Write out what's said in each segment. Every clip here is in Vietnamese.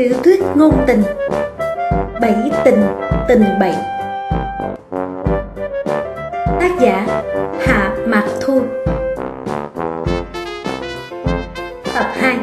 Tiểu thuyết ngôn tình, Bẫy tình, tình bậy. Tác giả Hạ Mạc Thu. Tập 2.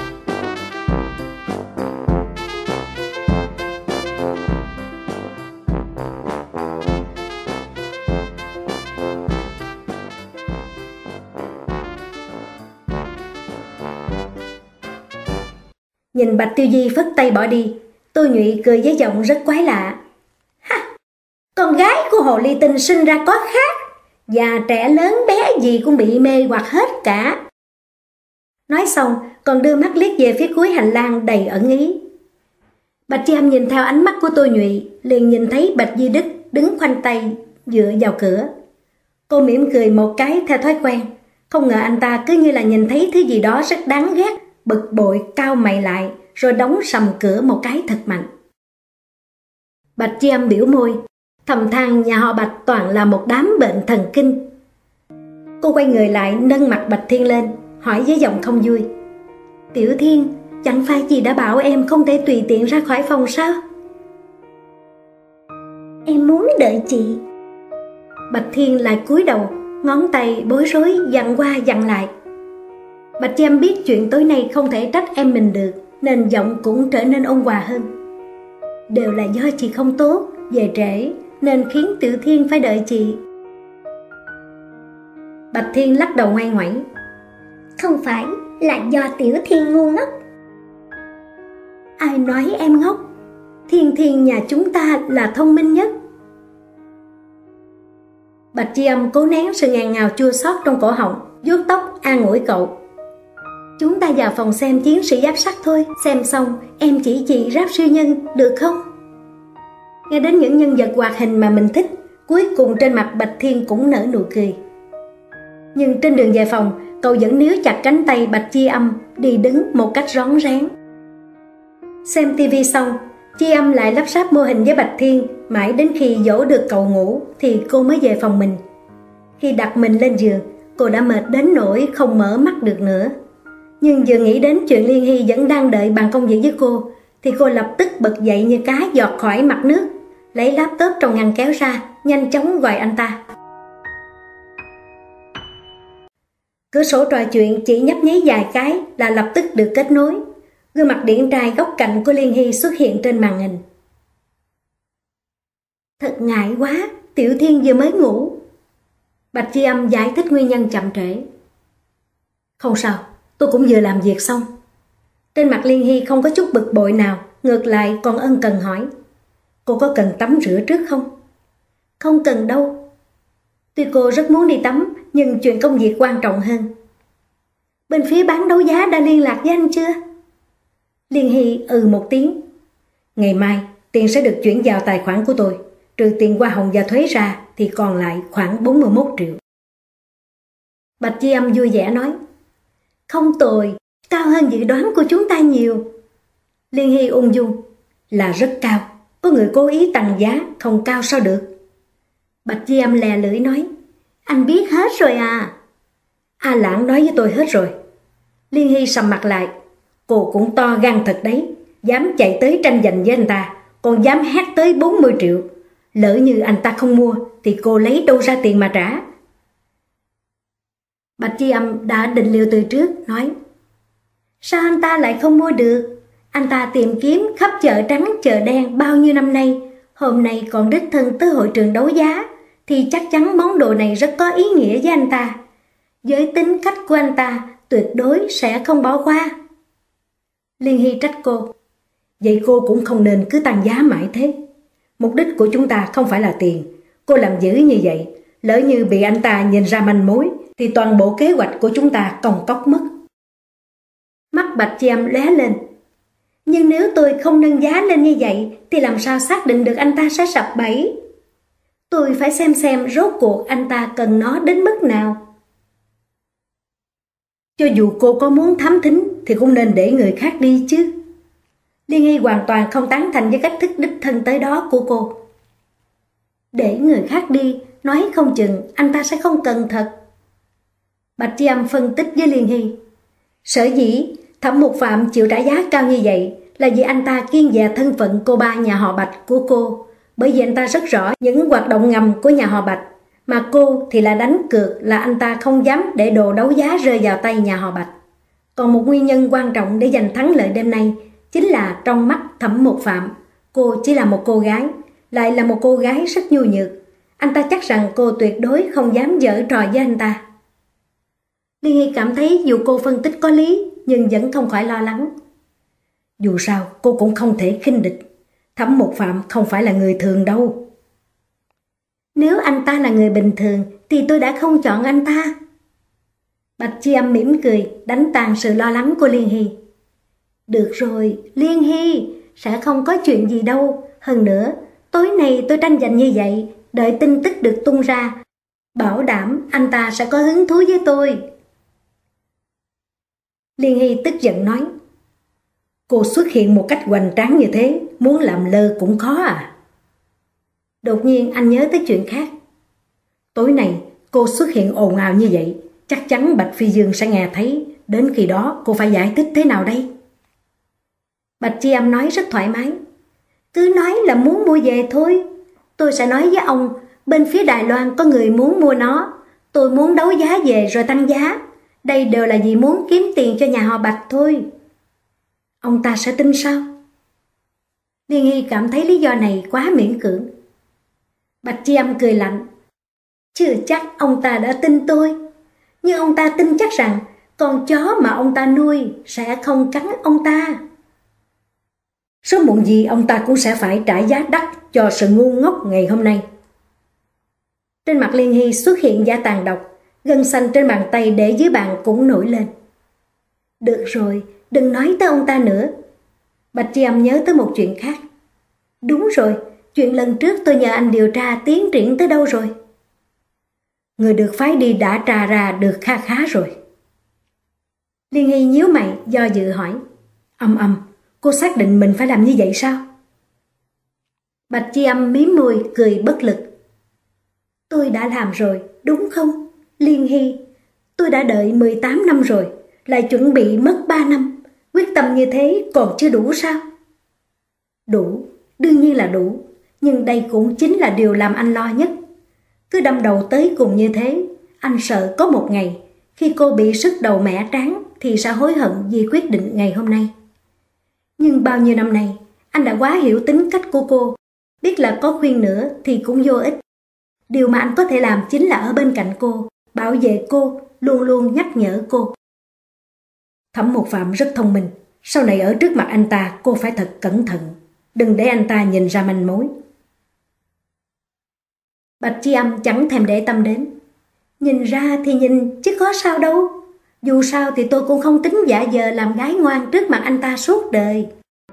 Nhìn Bạch Tiêu Di phất tay bỏ đi, Tô Nhụy cười với giọng rất quái lạ. Ha! Con gái của Hồ Ly Tinh sinh ra có khác, già trẻ lớn bé gì cũng bị mê hoặc hết cả. Nói xong còn đưa mắt liếc về phía cuối hành lang đầy ẩn ý. Bạch Chi Âm nhìn theo ánh mắt của Tô Nhụy, liền nhìn thấy Bạch Di Đức đứng khoanh tay dựa vào cửa. Cô mỉm cười một cái theo thói quen, không ngờ anh ta cứ như là nhìn thấy thứ gì đó rất đáng ghét, bực bội cau mày lại rồi đóng sầm cửa một cái thật mạnh. Bạch Chi Âm biểu môi, thầm than nhà họ Bạch toàn là một đám bệnh thần kinh. Cô quay người lại nâng mặt Bạch Thiên lên, hỏi với giọng không vui. Tiểu Thiên, chẳng phải chị đã bảo em không thể tùy tiện ra khỏi phòng sao? Em muốn đợi chị. Bạch Thiên lại cúi đầu, ngón tay bối rối dặn qua dặn lại. Bạch Chi Âm biết chuyện tối nay không thể trách em mình được, nên giọng cũng trở nên ôn hòa hơn. Đều là do chị không tốt, về trễ, nên khiến Tiểu Thiên phải đợi chị. Bạch Thiên lắc đầu ngoan ngoãn. Không phải, là do Tiểu Thiên ngu ngốc. Ai nói em ngốc? Thiên Thiên nhà chúng ta là thông minh nhất. Bạch Chi Âm cố nén sự ngàn ngào chua xót trong cổ họng, vuốt tóc an ủi cậu. Chúng ta vào phòng xem chiến sĩ giáp sắt thôi, xem xong em chỉ chị ráp siêu nhân, được không? Nghe đến những nhân vật hoạt hình mà mình thích, cuối cùng trên mặt Bạch Thiên cũng nở nụ cười. Nhưng trên đường về phòng, cậu vẫn níu chặt cánh tay Bạch Chi Âm, đi đứng một cách rón rén. Xem tivi xong, Chi Âm lại lắp ráp mô hình với Bạch Thiên, mãi đến khi dỗ được cậu ngủ thì cô mới về phòng mình. Khi đặt mình lên giường, cô đã mệt đến nỗi không mở mắt được nữa. Nhưng vừa nghĩ đến chuyện Liên Hy vẫn đang đợi bàn công việc với cô, thì cô lập tức bật dậy như cá giọt khỏi mặt nước, lấy laptop trong ngăn kéo ra, nhanh chóng gọi anh ta. Cửa sổ trò chuyện chỉ nhấp nháy vài cái là lập tức được kết nối. Gương mặt điển trai góc cạnh của Liên Hy xuất hiện trên màn hình. Thật ngại quá, Tiểu Thiên vừa mới ngủ. Bạch Chi Âm giải thích nguyên nhân chậm trễ. Không sao, tôi cũng vừa làm việc xong. Trên mặt Liên Hy không có chút bực bội nào, ngược lại còn ân cần hỏi. Cô có cần tắm rửa trước không? Không cần đâu. Tuy cô rất muốn đi tắm, nhưng chuyện công việc quan trọng hơn. Bên phía bán đấu giá đã liên lạc với anh chưa? Liên Hy một tiếng. Ngày mai tiền sẽ được chuyển vào tài khoản của tôi, trừ tiền hoa hồng và thuế ra thì còn lại khoảng 41 triệu. Bạch Chi Âm vui vẻ nói. Không tồi, cao hơn dự đoán của chúng ta nhiều. Liên Hy ung dung. Là rất cao, có người cố ý tăng giá, không cao sao được. Bạch Chi Âm lè lưỡi nói. Anh biết hết rồi à? A Lãng nói với tôi hết rồi. Liên Hy sầm mặt lại. Cô cũng to gan thật đấy, dám chạy tới tranh giành với anh ta, còn dám hét tới 40 triệu. Lỡ như anh ta không mua thì cô lấy đâu ra tiền mà trả? Bạch Chi Âm đã định liệu từ trước, nói. Sao anh ta lại không mua được? Anh ta tìm kiếm khắp chợ trắng chợ đen bao nhiêu năm nay, hôm nay còn đích thân tới hội trường đấu giá, thì chắc chắn món đồ này rất có ý nghĩa với anh ta. Với tính cách của anh ta, tuyệt đối sẽ không bỏ qua. Liên Hy trách cô. Vậy cô cũng không nên cứ tăng giá mãi thế. Mục đích của chúng ta không phải là tiền. Cô làm dữ như vậy, lỡ như bị anh ta nhìn ra manh mối, thì toàn bộ kế hoạch của chúng ta cong cóc mất. Mắt Bạch Chi Âm lóe lên. Nhưng nếu tôi không nâng giá lên như vậy, thì làm sao xác định được anh ta sẽ sập bẫy? Tôi phải xem rốt cuộc anh ta cần nó đến mức nào. Cho dù cô có muốn thám thính thì cũng nên để người khác đi chứ. Liên Hy hoàn toàn không tán thành với cách thức đích thân tới đó của cô. Để người khác đi, nói không chừng anh ta sẽ không cần thật. Bạch Chi Âm phân tích với Liên Hy. Sở dĩ Thẩm Mục Phạm chịu trả giá cao như vậy là vì anh ta kiêng dè thân phận cô ba nhà họ Bạch của cô, bởi vì anh ta rất rõ những hoạt động ngầm của nhà họ Bạch, mà cô thì là đánh cược là anh ta không dám để đồ đấu giá rơi vào tay nhà họ Bạch. Còn một nguyên nhân quan trọng để giành thắng lợi đêm nay chính là trong mắt Thẩm Mục Phạm, cô chỉ là một cô gái, lại là một cô gái rất nhu nhược. Anh ta chắc rằng cô tuyệt đối không dám giở trò với anh ta. Liên Hy cảm thấy dù cô phân tích có lý, nhưng vẫn không khỏi lo lắng. Dù sao, cô cũng không thể khinh địch. Thẩm Mục Phạm không phải là người thường đâu. Nếu anh ta là người bình thường, thì tôi đã không chọn anh ta. Bạch Chi Âm mỉm cười, đánh tan sự lo lắng của Liên Hy. Được rồi, Liên Hy, sẽ không có chuyện gì đâu. Hơn nữa, tối nay tôi tranh giành như vậy, đợi tin tức được tung ra, bảo đảm anh ta sẽ có hứng thú với tôi. Liên Hy tức giận nói. Cô xuất hiện một cách hoành tráng như thế, muốn làm lơ cũng khó à. Đột nhiên anh nhớ tới chuyện khác. Tối nay cô xuất hiện ồn ào như vậy, chắc chắn Bạch Phi Dương sẽ nghe thấy. Đến khi đó cô phải giải thích thế nào đây? Bạch Chi Âm nói rất thoải mái. Cứ nói là muốn mua về thôi. Tôi sẽ nói với ông, bên phía Đài Loan có người muốn mua nó. Tôi muốn đấu giá về rồi tăng giá. Đây đều là vì muốn kiếm tiền cho nhà họ Bạch thôi. Ông ta sẽ tin sao? Liên Hy cảm thấy lý do này quá miễn cưỡng. Bạch Chi Âm cười lạnh. Chưa chắc ông ta đã tin tôi. Nhưng ông ta tin chắc rằng con chó mà ông ta nuôi sẽ không cắn ông ta. Sớm muộn gì ông ta cũng sẽ phải trả giá đắt cho sự ngu ngốc ngày hôm nay. Trên mặt Liên Hy xuất hiện vẻ tàn độc, gân xanh trên bàn tay để dưới bàn cũng nổi lên. Được rồi, đừng nói tới ông ta nữa. Bạch Chi Âm nhớ tới một chuyện khác. Đúng rồi, chuyện lần trước tôi nhờ anh điều tra tiến triển tới đâu rồi? Người được phái đi đã tra ra được kha khá rồi. Liên Hy nhíu mày do dự hỏi. Cô xác định mình phải làm như vậy sao? Bạch Chi Âm mím môi cười bất lực. Tôi đã làm rồi, đúng không? Liên Hy, tôi đã đợi 18 năm rồi, lại chuẩn bị mất 3 năm. Quyết tâm như thế còn chưa đủ sao? Đủ, đương nhiên là đủ. Nhưng đây cũng chính là điều làm anh lo nhất. Cứ đâm đầu tới cùng như thế, anh sợ có một ngày, khi cô bị sứt đầu mẻ trán thì sẽ hối hận vì quyết định ngày hôm nay. Nhưng bao nhiêu năm nay, anh đã quá hiểu tính cách của cô, biết là có khuyên nữa thì cũng vô ích. Điều mà anh có thể làm chính là ở bên cạnh cô, bảo vệ cô, luôn luôn nhắc nhở cô. Thẩm Mục Phạm rất thông minh, sau này ở trước mặt anh ta cô phải thật cẩn thận, đừng để anh ta nhìn ra manh mối. Bạch Chi Âm chẳng thèm để tâm đến. Nhìn ra thì nhìn, chứ có sao đâu. Dù sao thì tôi cũng không tính giả vờ làm gái ngoan trước mặt anh ta suốt đời.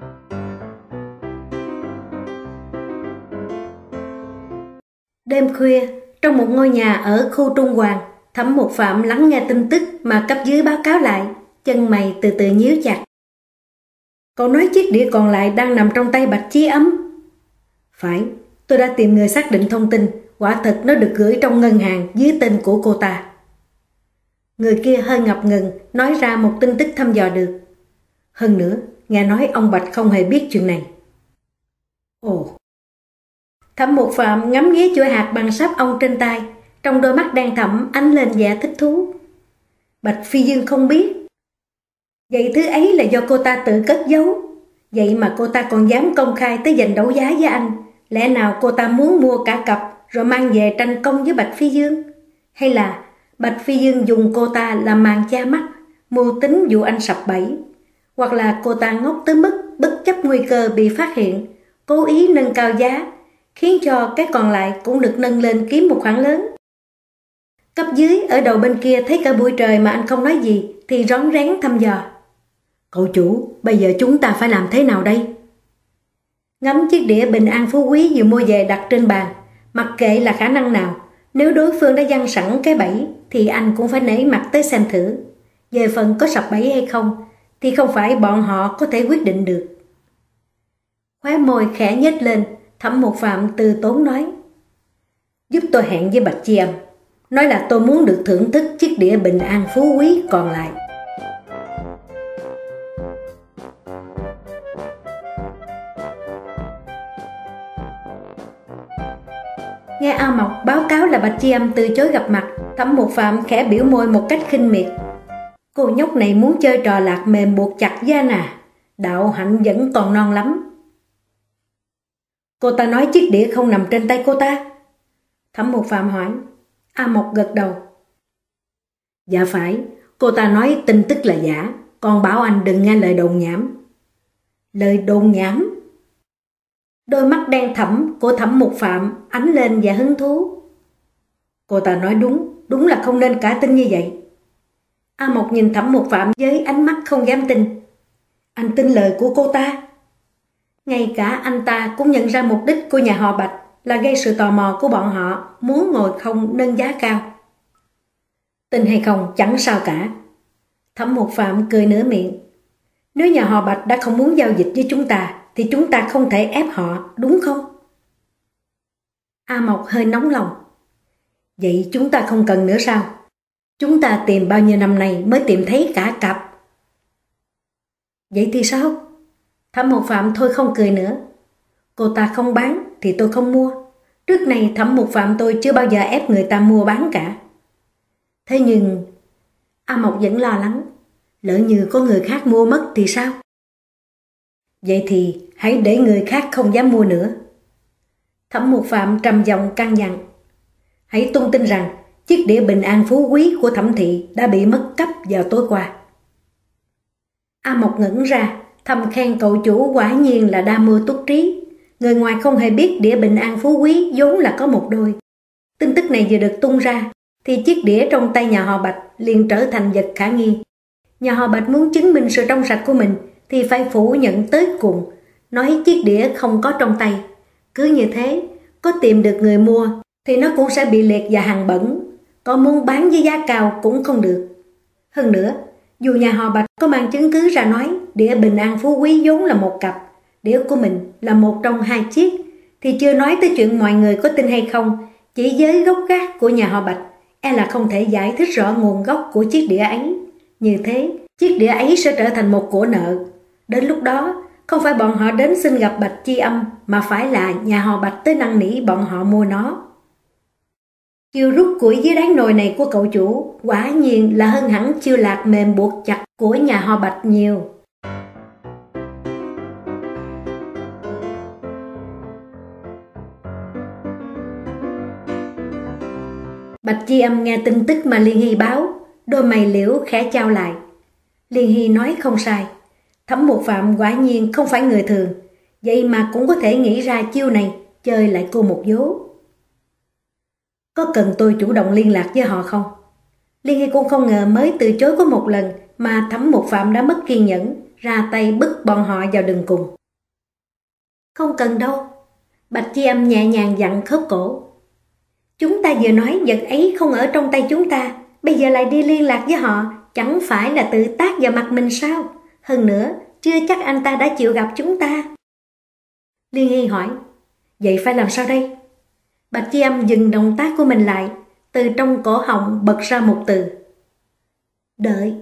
Đêm khuya, trong một ngôi nhà ở khu Trung Hoàng, Thẩm Mục Phạm lắng nghe tin tức mà cấp dưới báo cáo lại, chân mày từ từ nhíu chặt. Cậu nói chiếc đĩa còn lại đang nằm trong tay Bạch Chi Âm? Phải, tôi đã tìm người xác định thông tin, quả thật nó được gửi trong ngân hàng dưới tên của cô ta. Người kia hơi ngập ngừng, nói ra một tin tức thăm dò được. Hơn nữa, nghe nói ông Bạch không hề biết chuyện này. Ồ. Thẩm Mục Phạm ngắm nghía chuỗi hạt bằng sáp ong trên tay, trong đôi mắt đen thẳm ánh lên vẻ thích thú. Bạch Phi Dương không biết. Vậy thứ ấy là do cô ta tự cất giấu. Vậy mà cô ta còn dám công khai tới giành đấu giá với anh. Lẽ nào cô ta muốn mua cả cặp rồi mang về tranh công với Bạch Phi Dương? Hay là Bạch Phi Dương dùng cô ta làm màn che mắt, mưu tính dụ anh sập bẫy? Hoặc là cô ta ngốc tới mức bất chấp nguy cơ bị phát hiện, cố ý nâng cao giá, khiến cho cái còn lại cũng được nâng lên kiếm một khoản lớn? Cấp dưới ở đầu bên kia thấy cả buổi trời mà anh không nói gì thì rón rén thăm dò. Cậu chủ, bây giờ chúng ta phải làm thế nào đây? Ngắm chiếc đĩa bình an phú quý vừa mua về đặt trên bàn, mặc kệ là khả năng nào, nếu đối phương đã giăng sẵn cái bẫy thì anh cũng phải nể mặt tới xem thử. Về phần có sập bẫy hay không thì không phải bọn họ có thể quyết định được. Khóe môi khẽ nhếch lên, Thẩm Mục Phạm từ tốn nói. Giúp tôi hẹn với Bạch Chi Âm, nói là tôi muốn được thưởng thức chiếc đĩa bình an phú quý còn lại. Nghe A Mộc báo cáo là Bạch Chi Âm từ chối gặp mặt, Thẩm Mục Phạm khẽ biểu môi một cách khinh miệt. Cô nhóc này muốn chơi trò lạc mềm buộc chặt da à? Đạo hạnh vẫn còn non lắm. Cô ta nói chiếc đĩa không nằm trên tay cô ta? Thẩm Mục Phạm hỏi. A Mộc gật đầu. Dạ phải, cô ta nói tin tức là giả, còn bảo anh đừng nghe lời đồn nhảm. Lời đồn nhảm? Đôi mắt đen thẫm của Thẩm Mục Phạm ánh lên vẻ hứng thú. Cô ta nói đúng là không nên cả tin như vậy. A Mộc nhìn Thẩm Mục Phạm với ánh mắt không dám tin. Anh tin lời của cô ta? Ngay cả anh ta cũng nhận ra mục đích của nhà họ Bạch là gây sự tò mò của bọn họ, muốn ngồi không nâng giá cao. Tin hay không chẳng sao cả. Thẩm Mục Phạm cười nửa miệng. Nếu nhà họ Bạch đã không muốn giao dịch với chúng ta thì chúng ta không thể ép họ, đúng không? A Mộc hơi nóng lòng. Vậy chúng ta không cần nữa sao? Chúng ta tìm bao nhiêu năm nay mới tìm thấy cả cặp. Vậy thì sao? Thẩm Mục Phạm thôi không cười nữa. Cô ta không bán thì tôi không mua. Trước này Thẩm Mục Phạm tôi chưa bao giờ ép người ta mua bán cả. Thế nhưng A Mộc vẫn lo lắng. Lỡ như có người khác mua mất thì sao? Vậy thì hãy để người khác không dám mua nữa. Thẩm Mục Phạm trầm giọng căn dặn. Hãy tung tin rằng chiếc đĩa bình an phú quý của Thẩm thị đã bị mất cắp vào tối qua. A Mộc ngẩn ra, thầm khen cậu chủ quả nhiên là đa mưu túc trí. Người ngoài không hề biết đĩa bình an phú quý vốn là có một đôi. Tin tức này vừa được tung ra thì chiếc đĩa trong tay nhà họ Bạch liền trở thành vật khả nghi. Nhà họ Bạch muốn chứng minh sự trong sạch của mình thì phải phủ nhận tới cùng, nói chiếc đĩa không có trong tay. Cứ như thế, có tìm được người mua thì nó cũng sẽ bị liệt vào hàng bẩn, có muốn bán với giá cao cũng không được. Hơn nữa, dù nhà họ Bạch có mang chứng cứ ra nói đĩa bình an phú quý vốn là một cặp, đĩa của mình là một trong hai chiếc, thì chưa nói tới chuyện mọi người có tin hay không, chỉ với gốc gác của nhà họ Bạch e là không thể giải thích rõ nguồn gốc của chiếc đĩa ấy. Như thế, chiếc đĩa ấy sẽ trở thành một của nợ. Đến lúc đó, không phải bọn họ đến xin gặp Bạch Chi Âm, mà phải là nhà họ Bạch tới năn nỉ bọn họ mua nó. Chiêu rút củi dưới đáy nồi này của cậu chủ quả nhiên là hơn hẳn chiêu lạc mềm buộc chặt của nhà họ Bạch nhiều. Bạch Chi Âm nghe tin tức mà Liên Hy báo, đôi mày liễu khẽ chau lại. Liên Hy nói không sai, Thẩm Mục Phạm quả nhiên không phải người thường, vậy mà cũng có thể nghĩ ra chiêu này chơi lại cô một vố. Có cần tôi chủ động liên lạc với họ không? Liên Hy cũng không ngờ mới từ chối có một lần mà Thẩm Mục Phạm đã mất kiên nhẫn, ra tay bức bọn họ vào đường cùng. Không cần đâu. Bạch Chi Âm nhẹ nhàng dặn khớp cổ. Chúng ta vừa nói vật ấy không ở trong tay chúng ta, bây giờ lại đi liên lạc với họ, chẳng phải là tự tát vào mặt mình sao? Hơn nữa, chưa chắc anh ta đã chịu gặp chúng ta. Liên Hy hỏi, vậy phải làm sao đây? Bạch Chi Âm dừng động tác của mình lại, từ trong cổ họng bật ra một từ. Đợi.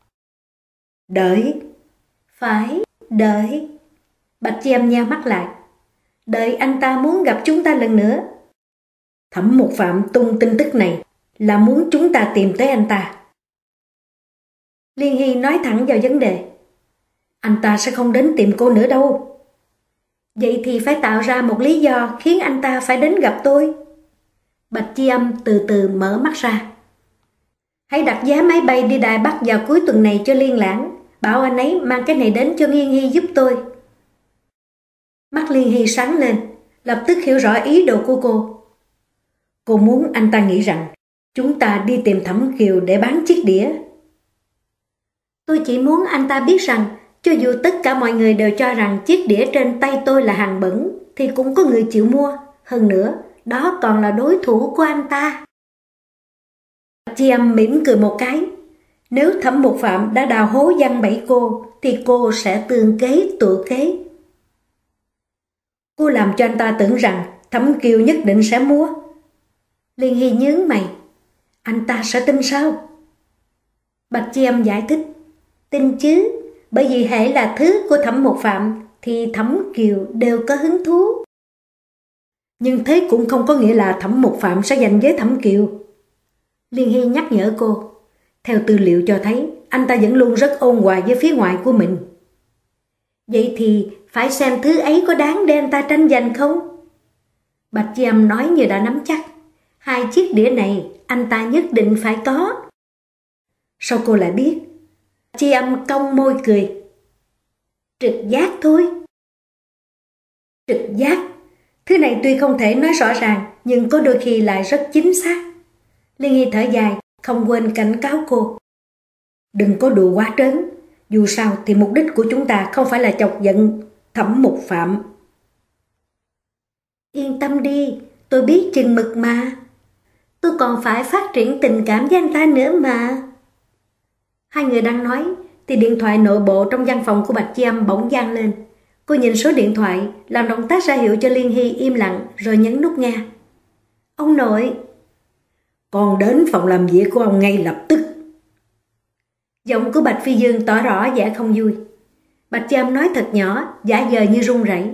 Đợi? Phải, đợi. Bạch Chi Âm nheo mắt lại. Đợi anh ta muốn gặp chúng ta lần nữa. Thẩm Mục Phạm tung tin tức này là muốn chúng ta tìm tới anh ta. Liên Hy nói thẳng vào vấn đề. Anh ta sẽ không đến tìm cô nữa đâu. Vậy thì phải tạo ra một lý do khiến anh ta phải đến gặp tôi. Bạch Chi Âm từ từ mở mắt ra. Hãy đặt vé máy bay đi Đài Bắc vào cuối tuần này cho Liên Lãng. Bảo anh ấy mang cái này đến cho Nghiên Hy giúp tôi. Mắt Liên Hy sáng lên, lập tức hiểu rõ ý đồ của cô. Cô muốn anh ta nghĩ rằng chúng ta đi tìm Thẩm Kiều để bán chiếc đĩa. Tôi chỉ muốn anh ta biết rằng cho dù tất cả mọi người đều cho rằng chiếc đĩa trên tay tôi là hàng bẩn thì cũng có người chịu mua. Hơn nữa, đó còn là đối thủ của anh ta. Chi Âm mỉm cười một cái. Nếu Thẩm Mục Phạm đã đào hố giăng bẫy cô thì cô sẽ tương kế tựa kế. Cô làm cho anh ta tưởng rằng Thẩm Kiều nhất định sẽ mua. Liên Hy nhướng mày. Anh ta sẽ tin sao? Bạch Chi Âm giải thích. Tin chứ, bởi vì hễ là thứ của Thẩm Mục Phạm thì Thẩm Kiều đều có hứng thú. Nhưng thế cũng không có nghĩa là Thẩm Mục Phạm sẽ giành với Thẩm Kiều. Liên Hy nhắc nhở cô. Theo tư liệu cho thấy, anh ta vẫn luôn rất ôn hòa với phía ngoại của mình. Vậy thì phải xem thứ ấy có đáng để anh ta tranh giành không? Bạch Chi Âm nói như đã nắm chắc. 2 chiếc đĩa này anh ta nhất định phải có. Sao cô lại biết? Chi Âm cong môi cười. Trực giác thôi. Trực giác. Thứ này tuy không thể nói rõ ràng, nhưng có đôi khi lại rất chính xác. Liên Hy thở dài, không quên cảnh cáo cô. Đừng có đùa quá trớn. Dù sao thì mục đích của chúng ta không phải là chọc giận Thẩm Mục Phạm. Yên tâm đi, tôi biết chừng mực mà. Tôi còn phải phát triển tình cảm với anh ta nữa mà. Hai người đang nói thì điện thoại nội bộ trong văn phòng của Bạch Chi Âm bỗng vang lên. Cô nhìn số điện thoại, làm động tác ra hiệu cho Liên Hy im lặng rồi nhấn nút nghe. Ông nội. Con đến phòng làm việc của ông ngay lập tức. Giọng của Bạch Phi Dương tỏ rõ vẻ không vui. Bạch Chi Âm nói thật nhỏ, giả vờ như run rẩy.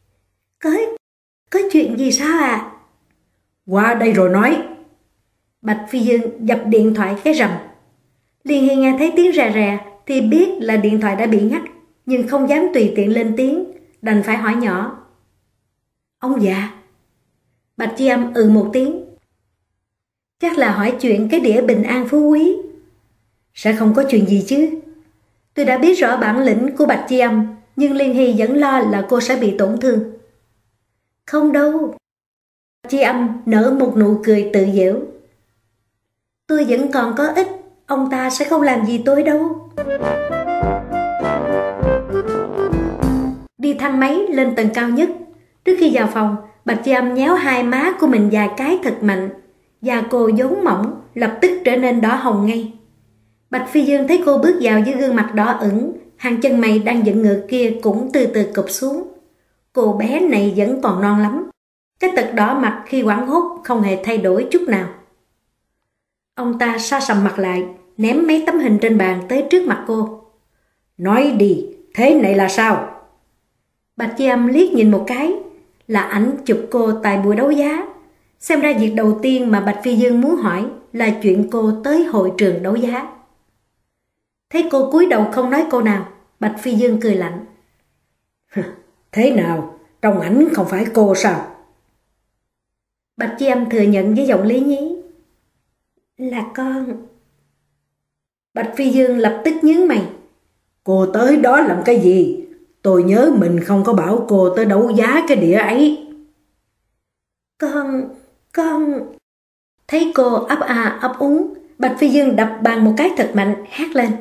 Có chuyện gì sao à? Qua đây rồi nói. Bạch Phi Dương dập điện thoại cái rầm. Liên Hy nghe thấy tiếng rè rè thì biết là điện thoại đã bị ngắt, nhưng không dám tùy tiện lên tiếng, đành phải hỏi nhỏ. Ông già. Bạch Chi Âm một tiếng. Chắc là hỏi chuyện cái đĩa Bình An Phú Quý. Sẽ không có chuyện gì chứ. Tôi đã biết rõ bản lĩnh của Bạch Chi Âm, nhưng Liên Hy vẫn lo là cô sẽ bị tổn thương. Không đâu. Bạch Chi Âm nở một nụ cười tự giễu. Tôi vẫn còn có ích, ông ta sẽ không làm gì tôi đâu. Đi thang máy lên tầng cao nhất. Trước khi vào phòng, Bạch Chi Âm nhéo 2 má của mình vài cái thật mạnh. Da cô vốn mỏng, lập tức trở nên đỏ hồng ngay. Bạch Phi Dương thấy cô bước vào với gương mặt đỏ ửng, hàng chân mày đang dựng ngược kia cũng từ từ cụp xuống. Cô bé này vẫn còn non lắm. Cái tật đỏ mặt khi hoảng hốt không hề thay đổi chút nào. Ông ta sa sầm mặt lại, ném mấy tấm hình trên bàn tới trước mặt cô. Nói đi, thế này là sao? Bạch Chi Âm liếc nhìn một cái, là ảnh chụp cô tại buổi đấu giá. Xem ra việc đầu tiên mà Bạch Phi Dương muốn hỏi là chuyện cô tới hội trường đấu giá. Thấy cô cúi đầu không nói câu nào, Bạch Phi Dương cười lạnh. Thế nào, trong ảnh không phải cô sao? Bạch Chi Âm thừa nhận với giọng lý nhí. Là con. Bạch Phi Dương lập tức nhướng mày. Cô tới đó làm cái gì? Tôi nhớ mình không có bảo cô tới đấu giá cái đĩa ấy. Con... Thấy cô ấp à ấp úng, Bạch Phi Dương đập bàn một cái thật mạnh, hét lên.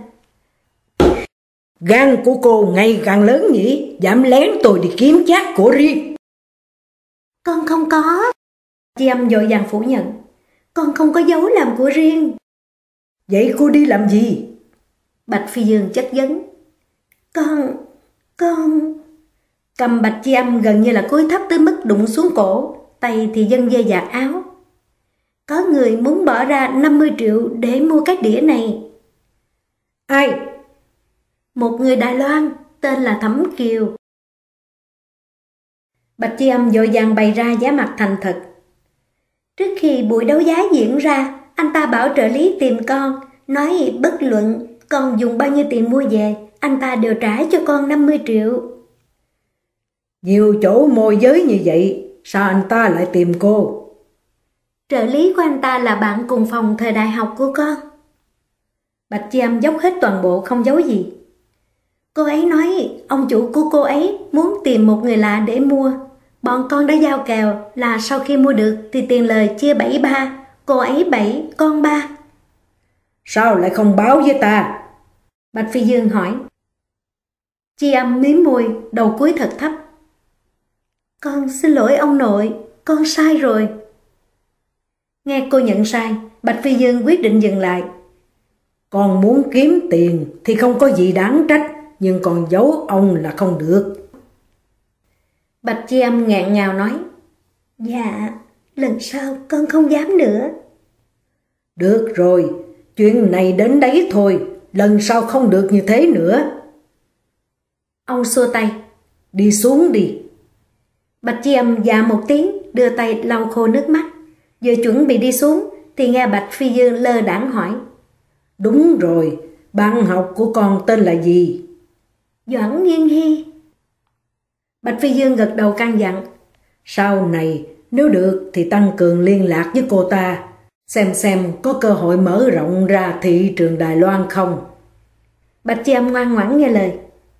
Gan của cô ngày càng lớn nhỉ, dám lén tôi đi kiếm chác của riêng. Con không có. Chi Âm vội vàng phủ nhận. Con không có dấu làm của riêng. Vậy cô đi làm gì? Bạch Phi Dương chất vấn. Con... Cầm Bạch Chi Âm gần như là cúi thấp tới mức đụng xuống cổ, tay thì dâng dây vạt áo. Có người muốn bỏ ra 50 triệu để mua cái đĩa này. Ai? Một người Đài Loan, tên là Thẩm Kiều. Bạch Chi Âm vội vàng bày ra giá mặt thành thật. Trước khi buổi đấu giá diễn ra, anh ta bảo trợ lý tìm con, nói bất luận con dùng bao nhiêu tiền mua về, anh ta đều trả cho con 50 triệu. Nhiều chỗ môi giới như vậy, sao anh ta lại tìm cô? Trợ lý của anh ta là bạn cùng phòng thời đại học của con. Bạch Chi Âm dốc hết toàn bộ không giấu gì. Cô ấy nói ông chủ của cô ấy muốn tìm một người lạ để mua. Bọn con đã giao kèo là sau khi mua được thì tiền lời chia 7-3, cô ấy 7, con 3. Sao lại không báo với ta? Bạch Phi Dương hỏi. Chi Âm mím môi, đầu cúi thật thấp. Con xin lỗi ông nội, con sai rồi. Nghe cô nhận sai, Bạch Phi Dương quyết định dừng lại. Con muốn kiếm tiền thì không có gì đáng trách, nhưng còn giấu ông là không được. Bạch Chi Âm nghẹn ngào nói. Dạ, lần sau con không dám nữa. Được rồi, chuyện này đến đấy thôi, lần sau không được như thế nữa. Ông xua tay. Đi xuống đi. Bạch Chi Âm dạ một tiếng, đưa tay lau khô nước mắt. Vừa chuẩn bị đi xuống thì nghe Bạch Phi Dương lơ đãng hỏi. Đúng rồi, bạn học của con tên là gì? Doãn Nghiên Hy. Bạch Phi Dương gật đầu căn dặn. Sau này, nếu được thì tăng cường liên lạc với cô ta, xem có cơ hội mở rộng ra thị trường Đài Loan không. Bạch Chi Âm ngoan ngoãn nghe lời.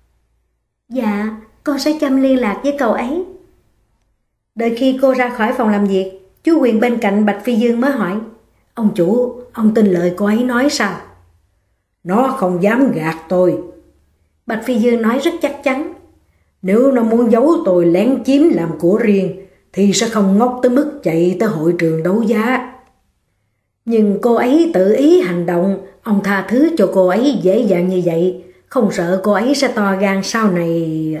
Dạ, con sẽ chăm liên lạc với cậu ấy. Đợi khi cô ra khỏi phòng làm việc, chú Quyền bên cạnh Bạch Phi Dương mới hỏi. Ông chủ, ông tin lời cô ấy nói sao? Nó không dám gạt tôi. Bạch Phi Dương nói rất chắc chắn. Nếu nó muốn giấu tôi lén chiếm làm của riêng thì sẽ không ngốc tới mức chạy tới hội trường đấu giá. Nhưng cô ấy tự ý hành động, ông tha thứ cho cô ấy dễ dàng như vậy, không sợ cô ấy sẽ to gan sau này.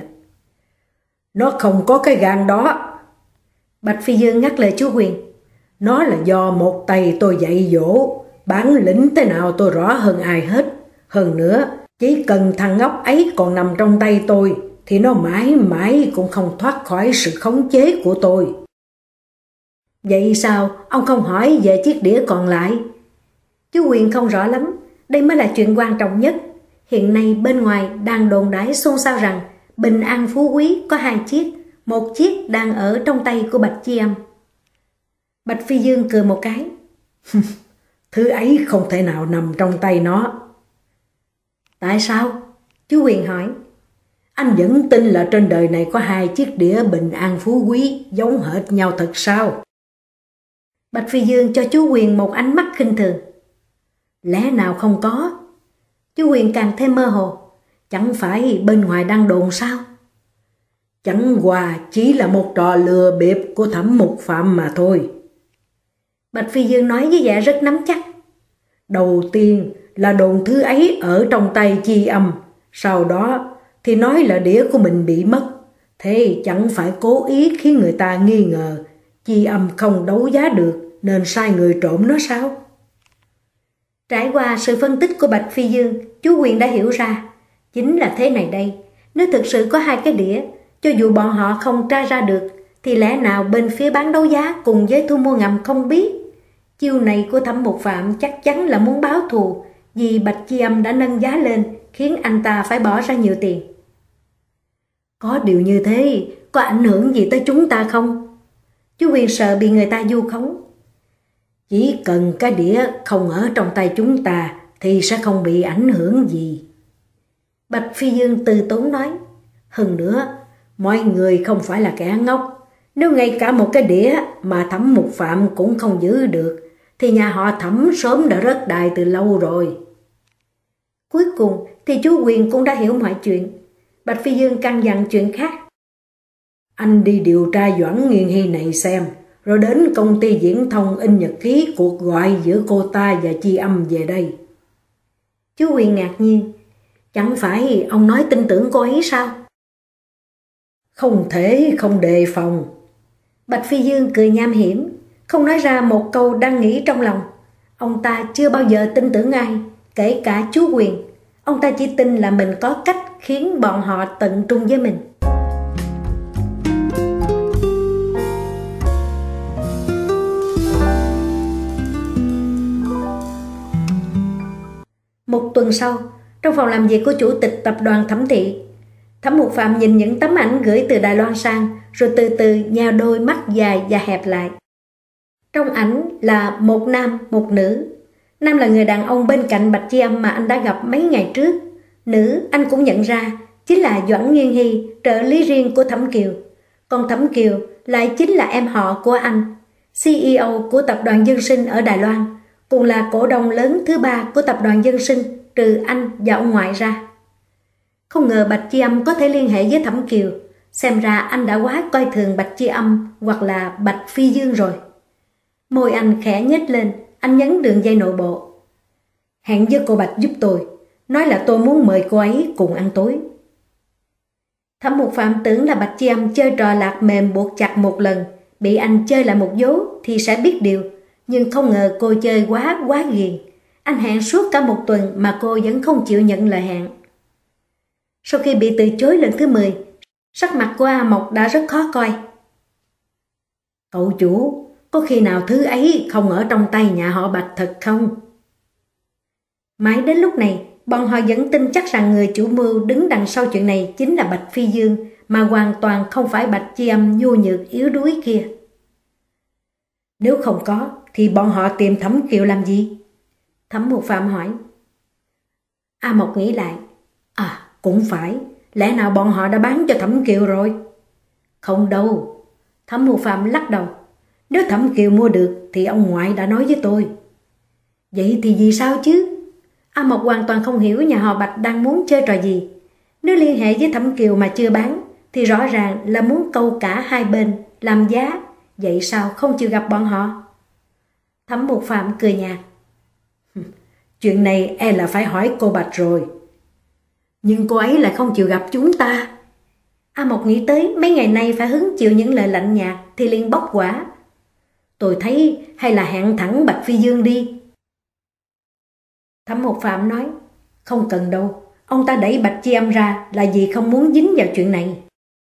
Nó không có cái gan đó. Bạch Phi Dương ngắt lời chú Quyền. Nó là do một tay tôi dạy dỗ, bản lĩnh thế nào tôi rõ hơn ai hết. Hơn nữa, chỉ cần thằng ngốc ấy còn nằm trong tay tôi, thì nó mãi mãi cũng không thoát khỏi sự khống chế của tôi. Vậy sao ông không hỏi về chiếc đĩa còn lại? Chú Quyền không rõ lắm, đây mới là chuyện quan trọng nhất. Hiện nay bên ngoài đang đồn đãi xôn xao rằng Bình An Phú Quý có 2 chiếc, một chiếc đang ở trong tay của Bạch Chi Âm. Bạch Phi Dương cười một cái. Thứ ấy không thể nào nằm trong tay nó. Tại sao? Chú Quyền hỏi. Anh vẫn tin là trên đời này có 2 chiếc đĩa Bình An Phú Quý giống hệt nhau thật sao? Bạch Phi Dương cho chú Quyền một ánh mắt khinh thường. Lẽ nào không có? Chú Quyền càng thêm mơ hồ. Chẳng phải bên ngoài đang đồn sao? Chẳng qua chỉ là một trò lừa bịp của Thẩm Mục Phạm mà thôi. Bạch Phi Dương nói với vẻ rất nắm chắc. Đầu tiên là đồn thứ ấy ở trong tay Chi Âm, sau đó thì nói là đĩa của mình bị mất. Thế chẳng phải cố ý khiến người ta nghi ngờ Chi Âm không đấu giá được nên sai người trộm nó sao? Trải qua sự phân tích của Bạch Phi Dương, chú Quyền đã hiểu ra. Chính là thế này đây, nếu thực sự có 2 cái đĩa, cho dù bọn họ không tra ra được, thì lẽ nào bên phía bán đấu giá cùng với thu mua ngầm không biết? Chiêu này của Thẩm Mục Phạm chắc chắn là muốn báo thù, vì Bạch Chi Âm đã nâng giá lên, khiến anh ta phải bỏ ra nhiều tiền. Có điều như thế, có ảnh hưởng gì tới chúng ta không? Chú Quyền sợ bị người ta vu khống. Chỉ cần cái đĩa không ở trong tay chúng ta thì sẽ không bị ảnh hưởng gì. Bạch Phi Dương từ tốn nói. Hơn nữa, mọi người không phải là kẻ ngốc. Nếu ngay cả một cái đĩa mà Thẩm Mục Phạm cũng không giữ được, thì nhà họ Thẩm sớm đã rớt đài từ lâu rồi. Cuối cùng thì chú Quyền cũng đã hiểu mọi chuyện. Bạch Phi Dương căn dặn chuyện khác. Anh đi điều tra Doãn Nghiên Hy này xem, rồi đến công ty viễn thông in nhật ký cuộc gọi giữa cô ta và Chi Âm về đây. Chú Quyền ngạc nhiên. Chẳng phải ông nói tin tưởng cô ấy sao? Không thể không đề phòng. Bạch Phi Dương cười nham hiểm, không nói ra một câu đang nghĩ trong lòng. Ông ta chưa bao giờ tin tưởng ai, kể cả chú Quyền. Ông ta chỉ tin là mình có cách khiến bọn họ tận trung với mình. Một tuần sau, trong phòng làm việc của chủ tịch tập đoàn Thẩm Thị, Thẩm Mục Phạm nhìn những tấm ảnh gửi từ Đài Loan sang, rồi từ từ nheo đôi mắt dài và hẹp lại. Trong ảnh là một nam, một nữ. Nam là người đàn ông bên cạnh Bạch Chi Âm mà anh đã gặp mấy ngày trước. Nữ anh cũng nhận ra, chính là Doãn Nghiên Hy, trợ lý riêng của Thẩm Kiều. Còn Thẩm Kiều lại chính là em họ của anh, CEO của tập đoàn Dân Sinh ở Đài Loan, cùng là cổ đông lớn thứ 3 của tập đoàn Dân Sinh, trừ anh và ông ngoại ra. Không ngờ Bạch Chi Âm có thể liên hệ với Thẩm Kiều, xem ra anh đã quá coi thường Bạch Chi Âm hoặc là Bạch Phi Dương rồi. Môi anh khẽ nhếch lên, anh nhấn đường dây nội bộ. Hẹn với cô Bạch giúp tôi, nói là tôi muốn mời cô ấy cùng ăn tối. Thẩm Mục Phạm tưởng là Bạch Chi Âm chơi trò lạc mềm buộc chặt một lần, bị anh chơi lại một vố thì sẽ biết điều, nhưng không ngờ cô chơi quá ghiền. Anh hẹn suốt cả một tuần mà cô vẫn không chịu nhận lời hẹn. Sau khi bị từ chối lần thứ 10, sắc mặt của A Mộc đã rất khó coi. Cậu chủ, có khi nào thứ ấy không ở trong tay nhà họ Bạch thật không? Mãi đến lúc này, bọn họ vẫn tin chắc rằng người chủ mưu đứng đằng sau chuyện này chính là Bạch Phi Dương, mà hoàn toàn không phải Bạch Chi Âm nhu nhược yếu đuối kia. Nếu không có, thì bọn họ tìm Thẩm Kiều làm gì? Thẩm Mục Phạm hỏi. A Mộc nghĩ lại. Cũng phải, lẽ nào bọn họ đã bán cho Thẩm Kiều rồi? Không đâu. Thẩm Mục Phạm lắc đầu. Nếu Thẩm Kiều mua được thì ông ngoại đã nói với tôi. Vậy thì vì sao chứ? A Mộc hoàn toàn không hiểu nhà họ Bạch đang muốn chơi trò gì. Nếu liên hệ với Thẩm Kiều mà chưa bán thì rõ ràng là muốn câu cả hai bên làm giá. Vậy sao không chịu gặp bọn họ? Thẩm Mục Phạm cười nhạt. Chuyện này e là phải hỏi cô Bạch rồi. Nhưng cô ấy lại không chịu gặp chúng ta. A Mộc nghĩ tới mấy ngày nay phải hứng chịu những lời lạnh nhạt thì liền bốc hỏa. Tôi thấy hay là hẹn thẳng Bạch Phi Dương đi. Thẩm Mục Phạm nói. Không cần đâu, ông ta đẩy Bạch Chi Âm ra là vì không muốn dính vào chuyện này.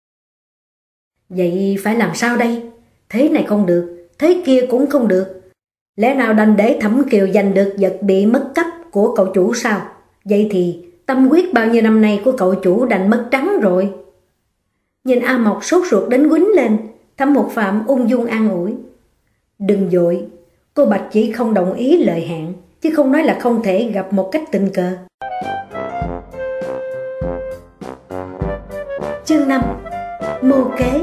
Vậy phải làm sao đây? Thế này không được, thế kia cũng không được. Lẽ nào đành để Thẩm Kiều giành được vật bị mất cắp của cậu chủ sao? Vậy thì tâm huyết bao nhiêu năm nay của cậu chủ đành mất trắng rồi. Nhìn A Mộc sốt ruột đến quýnh lên, Thẩm Mục Phạm ung dung an ủi. Đừng vội, cô Bạch chỉ không đồng ý lời hẹn, chứ không nói là không thể gặp một cách tình cờ. Chương 5. Mưu kế.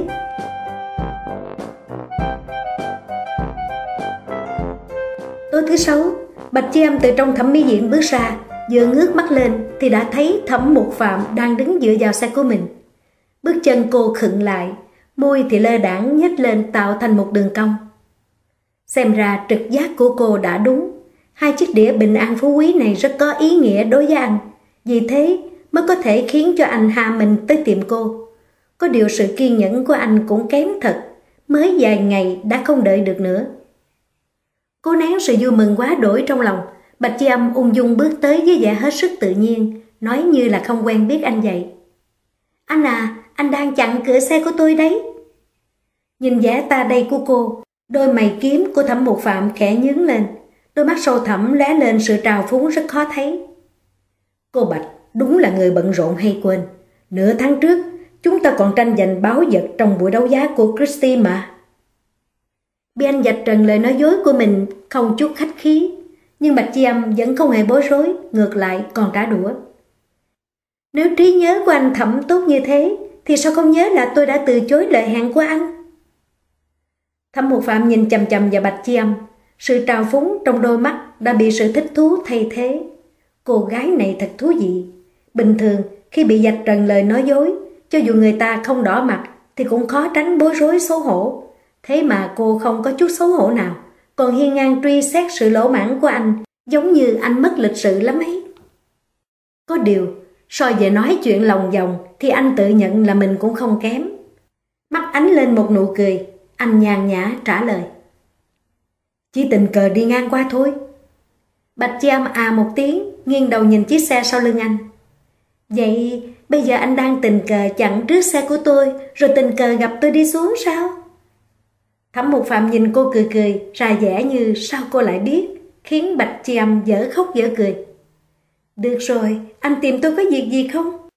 Tối thứ Sáu, Bạch Chi Âm từ trong thẩm mỹ viện bước ra, vừa ngước mắt lên thì đã thấy Thẩm Mục Phạm đang đứng dựa vào xe của mình. Bước chân cô khựng lại, môi thì lơ đãng nhếch lên tạo thành một đường cong. Xem ra trực giác của cô đã đúng, hai chiếc đĩa bình an phú quý này rất có ý nghĩa đối với anh, vì thế mới có thể khiến cho anh hạ mình tới tìm cô. Có điều sự kiên nhẫn của anh cũng kém thật, mới vài ngày đã không đợi được nữa. Cố nén sự vui mừng quá đỗi trong lòng, Bạch Chi Âm ung dung bước tới với vẻ hết sức tự nhiên, nói như là không quen biết anh vậy. Anh à, anh đang chặn cửa xe của tôi đấy. Nhìn vẻ ta đây của cô, đôi mày kiếm của Thẩm Mục Phạm khẽ nhướng lên, đôi mắt sâu thẳm lóe lên sự trào phúng rất khó thấy. Cô Bạch đúng là người bận rộn hay quên. Nửa tháng trước, chúng ta còn tranh giành báu vật trong buổi đấu giá của Christie mà. Bị anh vạch trần lời nói dối của mình không chút khách khí, nhưng Bạch Chi Âm vẫn không hề bối rối, ngược lại còn trả đũa. Nếu trí nhớ của anh Thẩm tốt như thế, thì sao không nhớ là tôi đã từ chối lời hẹn của anh? Thẩm Mục Phạm nhìn chằm chằm vào Bạch Chi Âm, sự trào phúng trong đôi mắt đã bị sự thích thú thay thế. Cô gái này thật thú vị. Bình thường khi bị vạch trần lời nói dối, cho dù người ta không đỏ mặt thì cũng khó tránh bối rối xấu hổ. Thế mà cô không có chút xấu hổ nào, còn hiên ngang truy xét sự lỗ mãng của anh, giống như anh mất lịch sự lắm ấy. Có điều, so về nói chuyện lòng vòng thì anh tự nhận là mình cũng không kém. Mắt ánh lên một nụ cười, anh nhàn nhã trả lời. Chỉ tình cờ đi ngang qua thôi. Bạch Chi Âm à một tiếng, nghiêng đầu nhìn chiếc xe sau lưng anh. Vậy bây giờ anh đang tình cờ chặn trước xe của tôi, rồi tình cờ gặp tôi đi xuống sao? Thẩm Mục Phạm nhìn cô cười cười, ra vẻ như sao cô lại biết, khiến Bạch Chi Âm dở khóc dở cười. Được rồi, anh tìm tôi có việc gì không?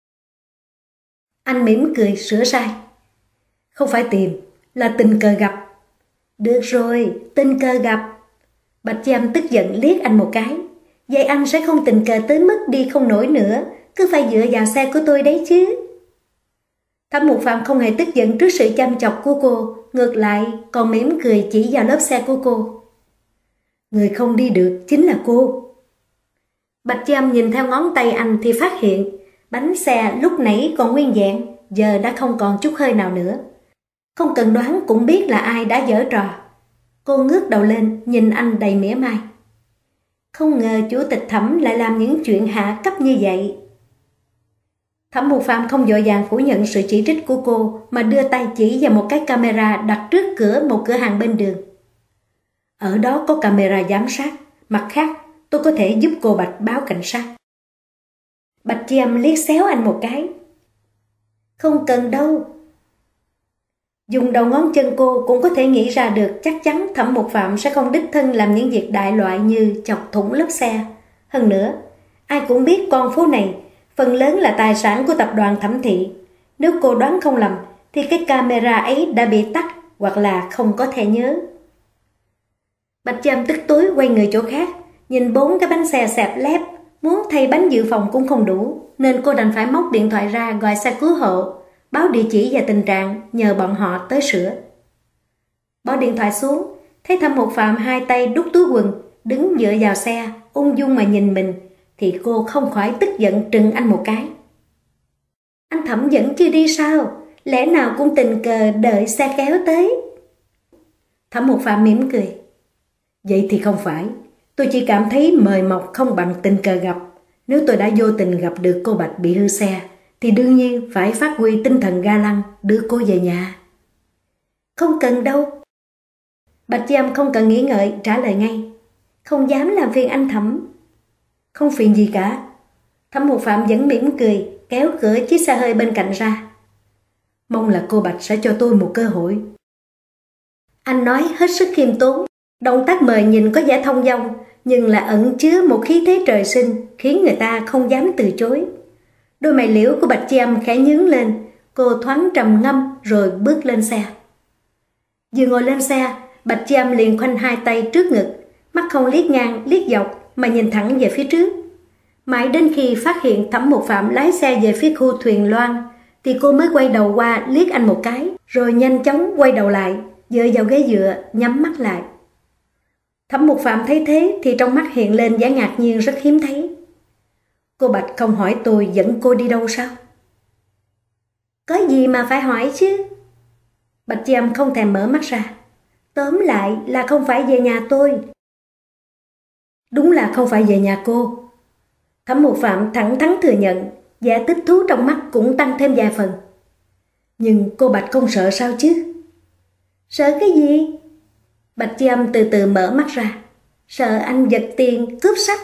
Anh mỉm cười sửa sai. Không phải tìm, là tình cờ gặp. Được rồi, tình cờ gặp. Bạch Chi Âm tức giận liếc anh một cái. Vậy anh sẽ không tình cờ tới mức đi không nổi nữa, cứ phải dựa vào xe của tôi đấy chứ. Thẩm Mục Phạm không hề tức giận trước sự chăm chọc của cô, ngược lại còn mỉm cười chỉ vào lớp xe của cô. Người không đi được chính là cô. Bạch Chi Âm nhìn theo ngón tay anh thì phát hiện bánh xe lúc nãy còn nguyên vẹn, giờ đã không còn chút hơi nào nữa. Không cần đoán cũng biết là ai đã giở trò. Cô ngước đầu lên nhìn anh đầy mỉa mai. Không ngờ chủ tịch Thẩm lại làm những chuyện hạ cấp như vậy. Thẩm Mục Phạm không vội vàng phủ nhận sự chỉ trích của cô, mà đưa tay chỉ vào một cái camera đặt trước cửa một cửa hàng bên đường. Ở đó có camera giám sát, mặt khác tôi có thể giúp cô Bạch báo cảnh sát. Bạch Chi Âm liếc xéo anh một cái. Không cần đâu. Dùng đầu ngón chân cô cũng có thể nghĩ ra được chắc chắn Thẩm Mục Phạm sẽ không đích thân làm những việc đại loại như chọc thủng lớp xe. Hơn nữa, ai cũng biết con phố này phần lớn là tài sản của tập đoàn Thẩm Thị. Nếu cô đoán không lầm thì cái camera ấy đã bị tắt hoặc là không có thẻ nhớ. Bạch Trâm tức tối quay người chỗ khác, nhìn 4 cái bánh xe xẹp lép, muốn thay bánh dự phòng cũng không đủ, nên cô đành phải móc điện thoại ra gọi xe cứu hộ, báo địa chỉ và tình trạng, nhờ bọn họ tới sửa. Bỏ điện thoại xuống, thấy Thẩm Mục Phạm hai tay đút túi quần, đứng dựa vào xe, ung dung mà nhìn mình, thì cô không khỏi tức giận trừng anh một cái. Anh Thẩm vẫn chưa đi sao? Lẽ nào cũng tình cờ đợi xe kéo tới? Thẩm Mục Phạm mỉm cười. Vậy thì không phải, tôi chỉ cảm thấy mời mọc không bằng tình cờ gặp. Nếu tôi đã vô tình gặp được cô Bạch bị hư xe, thì đương nhiên phải phát huy tinh thần ga lăng đưa cô về nhà. Không cần đâu. Bạch Trâm không cần nghĩ ngợi trả lời ngay. Không dám làm phiền anh Thẩm. Không phiền gì cả. Thẩm Mục Phạm vẫn mỉm cười, kéo cửa chiếc xe hơi bên cạnh ra. Mong là cô Bạch sẽ cho tôi một cơ hội. Anh nói hết sức khiêm tốn. Động tác mời nhìn có vẻ thông dong, nhưng là ẩn chứa một khí thế trời sinh, khiến người ta không dám từ chối. Đôi mày liễu của Bạch Trâm khẽ nhướng lên, cô thoáng trầm ngâm rồi bước lên xe. Vừa ngồi lên xe, Bạch Trâm liền khoanh hai tay trước ngực, mắt không liếc ngang liếc dọc mà nhìn thẳng về phía trước. Mãi đến khi phát hiện Thẩm Mục Phạm lái xe về phía khu thuyền Loan, thì cô mới quay đầu qua liếc anh một cái, rồi nhanh chóng quay đầu lại, dựa vào ghế dựa, nhắm mắt lại. Thẩm Mục Phạm thấy thế thì trong mắt hiện lên vẻ ngạc nhiên rất hiếm thấy. Cô Bạch không hỏi tôi dẫn cô đi đâu sao? Có gì mà phải hỏi chứ? Bạch Trâm không thèm mở mắt ra. Tóm lại là không phải về nhà tôi. Đúng là không phải về nhà cô. Thẩm Mục Phạm thẳng thắn thừa nhận, vẻ thích thú trong mắt cũng tăng thêm vài phần. Nhưng cô Bạch không sợ sao chứ? Sợ cái gì? Bạch Trâm từ từ mở mắt ra. Sợ anh giật tiền, cướp sách.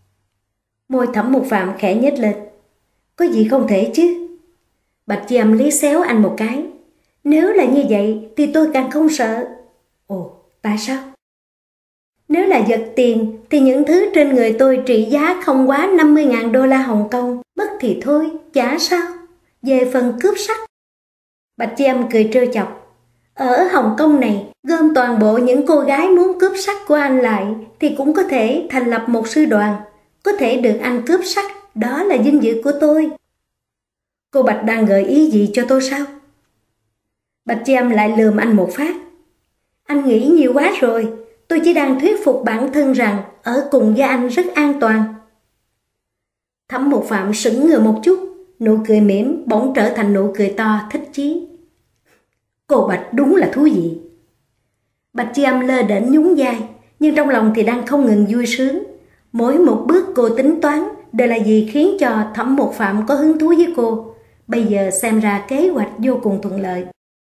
Môi Thẩm Mục Phạm khẽ nhếch lên. Có gì không thể chứ? Bạch Trâm liếc xéo anh một cái. Nếu là như vậy thì tôi càng không sợ. Ồ, tại sao? Nếu là giật tiền thì những thứ trên người tôi trị giá không quá 50.000 đô la Hồng Kông. Bất thì thôi, chả sao. Về phần cướp sách. Bạch Trâm cười trêu chọc. Ở Hồng Kông này, gom toàn bộ những cô gái muốn cướp sách của anh lại thì cũng có thể thành lập một sư đoàn. Có thể được anh cướp sách, đó là vinh dự của tôi. Cô Bạch đang gợi ý gì cho tôi sao? Bạch Trâm lại lườm anh một phát. Anh nghĩ nhiều quá rồi, tôi chỉ đang thuyết phục bản thân rằng ở cùng với anh rất an toàn. Thẩm Mục Phạm sững người một chút, nụ cười mỉm bỗng trở thành nụ cười to thích chí. Cô Bạch đúng là thú vị. Bạch Trâm lơ đễnh nhún vai, nhưng trong lòng thì đang không ngừng vui sướng. Mỗi một bước cô tính toán đều là gì khiến cho Thẩm Mục Phạm có hứng thú với cô. Bây giờ xem ra kế hoạch vô cùng thuận lợi.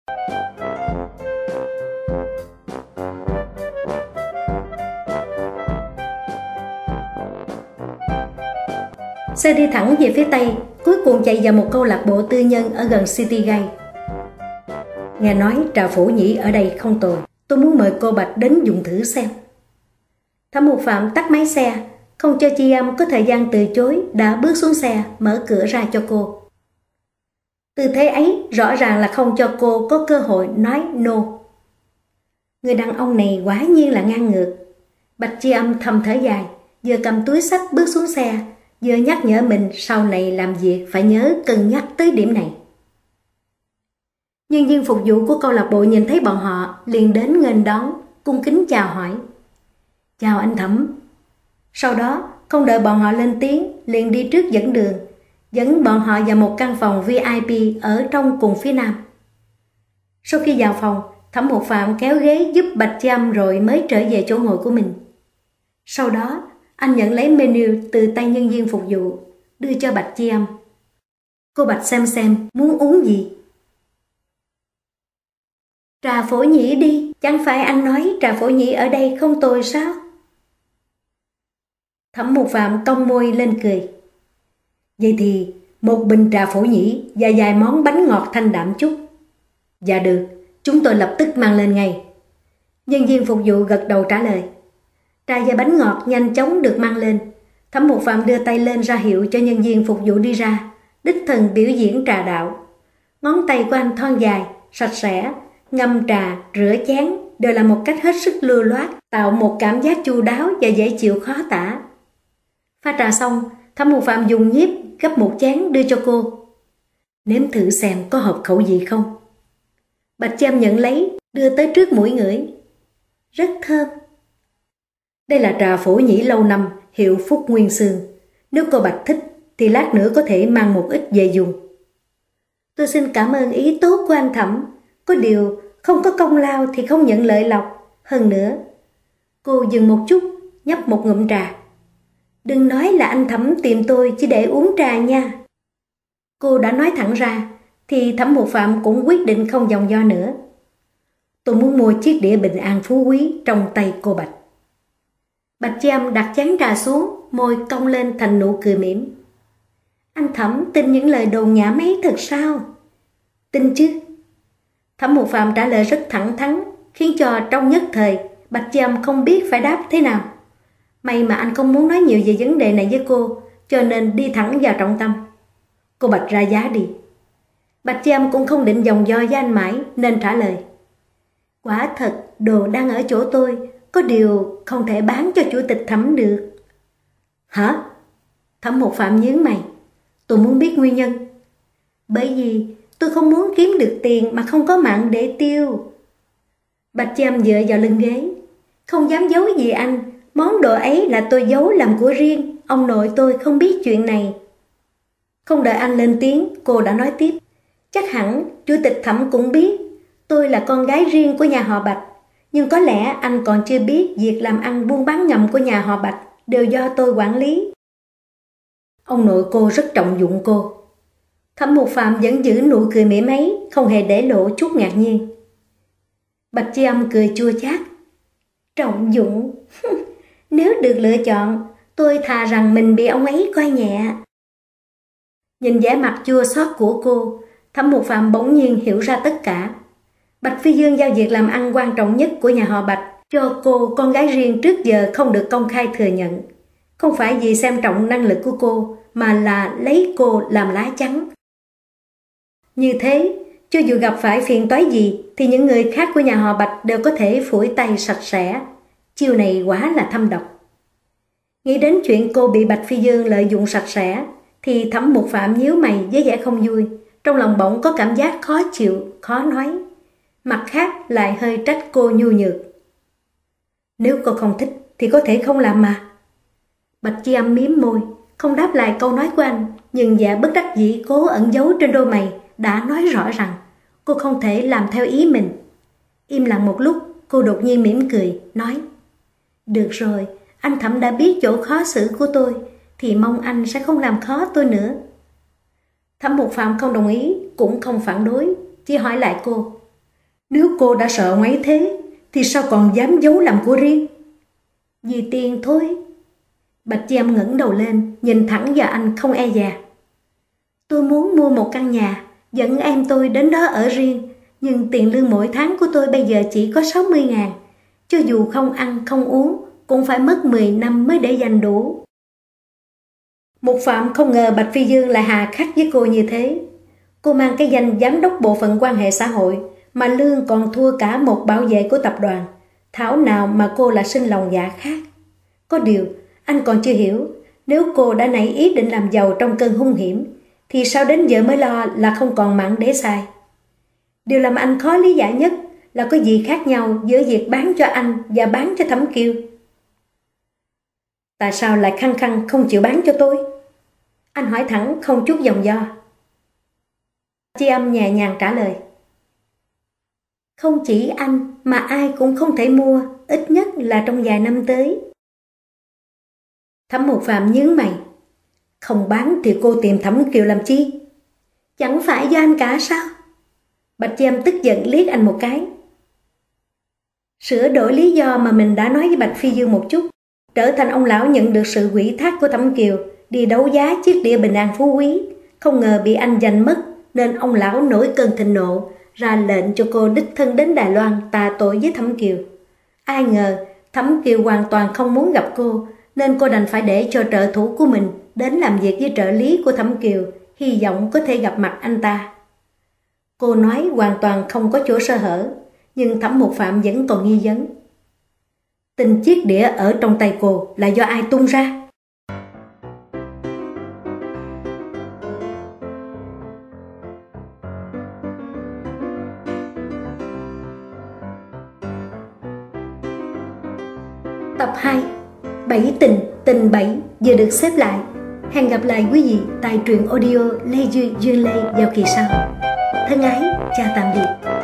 Xe đi thẳng về phía Tây, cuối cùng chạy vào một câu lạc bộ tư nhân ở gần City Gate. Nghe nói trà phổ nhĩ ở đây không tồi, tôi muốn mời cô Bạch đến dùng thử xem. Thẩm Mục Phạm tắt máy xe, không cho Chi Âm có thời gian từ chối, đã bước xuống xe, mở cửa ra cho cô. Tư thế ấy rõ ràng là không cho cô có cơ hội nói no. Người đàn ông này quả nhiên là ngang ngược. Bạch Chi Âm thầm thở dài, vừa cầm túi xách bước xuống xe, vừa nhắc nhở mình sau này làm việc phải nhớ cân nhắc tới điểm này. Nhân viên phục vụ của câu lạc bộ nhìn thấy bọn họ liền đến nghênh đón, cung kính chào hỏi. Chào anh Thẩm. Sau đó không đợi bọn họ lên tiếng, liền đi trước dẫn đường, dẫn bọn họ vào một căn phòng VIP ở trong cùng phía nam. Sau khi vào phòng, Thẩm Mục Phạm kéo ghế giúp Bạch Trâm rồi mới trở về chỗ ngồi của mình. Sau đó anh nhận lấy menu từ tay nhân viên phục vụ, đưa cho Bạch Trâm. Cô Bạch xem muốn uống gì. Trà phổ nhĩ đi, chẳng phải anh nói trà phổ nhĩ ở đây không tồi sao? Thẩm Mục Phạm cong môi lên cười. Vậy thì một bình trà phổ nhĩ và vài món bánh ngọt thanh đạm chút. Dạ được, Chúng tôi lập tức mang lên ngay. Nhân viên phục vụ gật đầu trả lời. Trà và bánh ngọt nhanh chóng được mang lên. Thẩm Mục Phạm đưa tay lên ra hiệu cho nhân viên phục vụ đi ra, đích thân biểu diễn trà đạo. Ngón tay của anh thon dài, sạch sẽ, ngâm trà, rửa chén đều là một cách hết sức lưu loát, tạo một cảm giác chu đáo và dễ chịu khó tả. Pha trà xong, Thẩm Mục Phạm dùng nhíp gấp một chén đưa cho cô. Nếm thử xem có hợp khẩu vị không. Bạch Chi Âm nhận lấy, đưa tới trước mũi ngửi. Rất thơm. Đây là trà phổ nhĩ lâu năm, hiệu Phúc Nguyên Sương. Nếu cô Bạch thích thì lát nữa có thể mang một ít về dùng. Tôi xin cảm ơn ý tốt của anh Thẩm. Có điều không có công lao thì không nhận lợi lộc. Hơn nữa, cô dừng một chút, nhấp một ngụm trà. Đừng nói là anh Thẩm tìm tôi chỉ để uống trà nha. Cô đã nói thẳng ra, thì Thẩm Mục Phạm cũng quyết định không vòng vo nữa. Tôi muốn mua chiếc đĩa bình an phú quý trong tay cô Bạch. Bạch Chi Âm đặt chén trà xuống, môi cong lên thành nụ cười mỉm. Anh Thẩm tin những lời đồn nhảm ấy thật sao? Tin chứ. Thẩm Mục Phạm trả lời rất thẳng thắn, khiến cho trong nhất thời Bạch Chi Âm không biết phải đáp thế nào. May mà anh không muốn nói nhiều về vấn đề này với cô, cho nên đi thẳng vào trọng tâm. Cô Bạch ra giá đi. Bạch Chi Âm cũng không định vòng vo với anh mãi nên trả lời. Quả thật đồ đang ở chỗ tôi, có điều không thể bán cho chủ tịch Thẩm được. Hả? Thẩm Mục Phạm nhướng mày. Tôi muốn biết nguyên nhân. Bởi vì tôi không muốn kiếm được tiền mà không có mạng để tiêu. Bạch Chi Âm dựa vào lưng ghế. Không dám giấu gì anh, món đồ ấy là tôi giấu làm của riêng, ông nội tôi không biết chuyện này. Không đợi anh lên tiếng, cô đã nói tiếp. Chắc hẳn chủ tịch Thẩm cũng biết tôi là con gái riêng của nhà họ Bạch, nhưng có lẽ anh còn chưa biết việc làm ăn buôn bán ngầm của nhà họ Bạch đều do tôi quản lý. Ông nội cô rất trọng dụng cô. Thẩm Mục Phạm vẫn giữ nụ cười mỉm ấy, không hề để lộ chút ngạc nhiên. Bạch Chi Âm cười chua chát. Trọng dụng? Nếu được lựa chọn, tôi thà rằng mình bị ông ấy coi nhẹ. Nhìn vẻ mặt chua xót của cô, Thẩm Mục Phạm bỗng nhiên hiểu ra tất cả. Bạch Phi Dương giao việc làm ăn quan trọng nhất của nhà họ Bạch cho cô, con gái riêng, trước giờ không được công khai thừa nhận. Không phải vì xem trọng năng lực của cô, mà là lấy cô làm lá chắn. Như thế, cho dù gặp phải phiền toái gì, thì những người khác của nhà họ Bạch đều có thể phủi tay sạch sẽ. Chiêu này quả là thâm độc. Nghĩ đến chuyện cô bị Bạch Phi Dương lợi dụng sạch sẽ, thì Thẩm Mục Phạm nhíu mày với vẻ không vui. Trong lòng bỗng có cảm giác khó chịu, khó nói. Mặt khác lại hơi trách cô nhu nhược. Nếu cô không thích thì có thể không làm mà. Bạch Chi Âm mím môi, không đáp lại câu nói của anh, nhưng vẻ bất đắc dĩ cố ẩn giấu trên đôi mày đã nói rõ rằng cô không thể làm theo ý mình. Im lặng một lúc, cô đột nhiên mỉm cười, nói. Được rồi, anh Thẩm đã biết chỗ khó xử của tôi, thì mong anh sẽ không làm khó tôi nữa. Thẩm Mục Phạm không đồng ý, cũng không phản đối, chỉ hỏi lại cô. Nếu cô đã sợ ông ấy thế, thì sao còn dám giấu làm của riêng? Vì tiền thôi. Bạch Chi Âm ngẩng đầu lên, nhìn thẳng vào anh không e dè. Tôi muốn mua một căn nhà, dẫn em tôi đến đó ở riêng, nhưng tiền lương mỗi tháng của tôi bây giờ chỉ có 60.000. Cho dù không ăn không uống, cũng phải mất 10 năm mới để dành đủ. Mục Phạm không ngờ Bạch Phi Dương lại hà khắc với cô như thế. Cô mang cái danh giám đốc bộ phận quan hệ xã hội, mà lương còn thua cả một bảo vệ của tập đoàn. Thảo nào mà cô lại sinh lòng dạ khác. Có điều, anh còn chưa hiểu, nếu cô đã nảy ý định làm giàu trong cơn hung hiểm, thì sao đến giờ mới lo là không còn mặn để xài. Điều làm anh khó lý giải nhất là có gì khác nhau giữa việc bán cho anh và bán cho Thẩm Kiều. Tại sao lại khăng khăng không chịu bán cho tôi? Anh hỏi thẳng không chút vòng vo. Chi Âm nhẹ nhàng trả lời. Không chỉ anh mà ai cũng không thể mua, ít nhất là trong vài năm tới. Thẩm Mục Phạm nhướng mày. Không bán thì cô tìm Thẩm Kiều làm chi? Chẳng phải do anh cả sao? Bạch Chi Âm tức giận liếc anh một cái. Sửa đổi lý do mà mình đã nói với Bạch Phi Dương một chút, trở thành ông lão nhận được sự ủy thác của Thẩm Kiều đi đấu giá chiếc đĩa bình an phú quý, không ngờ bị anh giành mất, nên ông lão nổi cơn thịnh nộ, ra lệnh cho cô đích thân đến Đài Loan tà tội với Thẩm Kiều. Ai ngờ Thẩm Kiều hoàn toàn không muốn gặp cô, nên cô đành phải để cho trợ thủ của mình đến làm việc với trợ lý của Thẩm Kiều, hy vọng có thể gặp mặt anh ta. Cô nói hoàn toàn không có chỗ sơ hở, nhưng Thẩm Mục Phạm vẫn còn nghi vấn. Tình chiết đĩa ở trong tay cô là do ai tung ra? Tập 2 7 tình, tình 7 vừa được xếp lại. Hẹn gặp lại quý vị tại truyện audio Lê Duy Duyên Lê vào kỳ sau. Thân ái, chào tạm biệt.